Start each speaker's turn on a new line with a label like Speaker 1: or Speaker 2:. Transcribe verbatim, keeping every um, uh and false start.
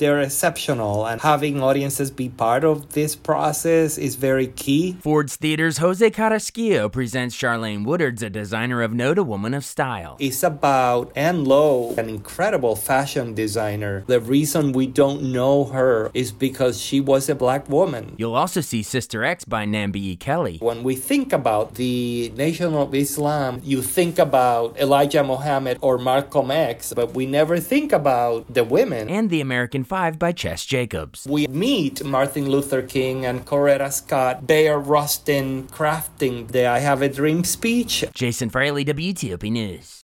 Speaker 1: they're exceptional, and having audiences be part of this process is very key.
Speaker 2: Ford's Theater's Jose Carrasquillo presents Charlayne Woodard's A Designer of Note, A Woman of Style.
Speaker 1: It's about Anne Lowe, an incredible fashion designer. The reason we don't know her is because she was a black woman.
Speaker 2: You'll also see Sister X by Nambi E. Kelly.
Speaker 1: When we think about the Nation of Islam, you think about Elijah Muhammad or Malcolm X, but we never think about the women.
Speaker 2: And The American Five by Chess Jacobs.
Speaker 1: We meet Martin Luther King and Coretta Scott, Bayard Rustin crafting the I Have a Dream speech.
Speaker 2: Jason Fraley, W T O P News.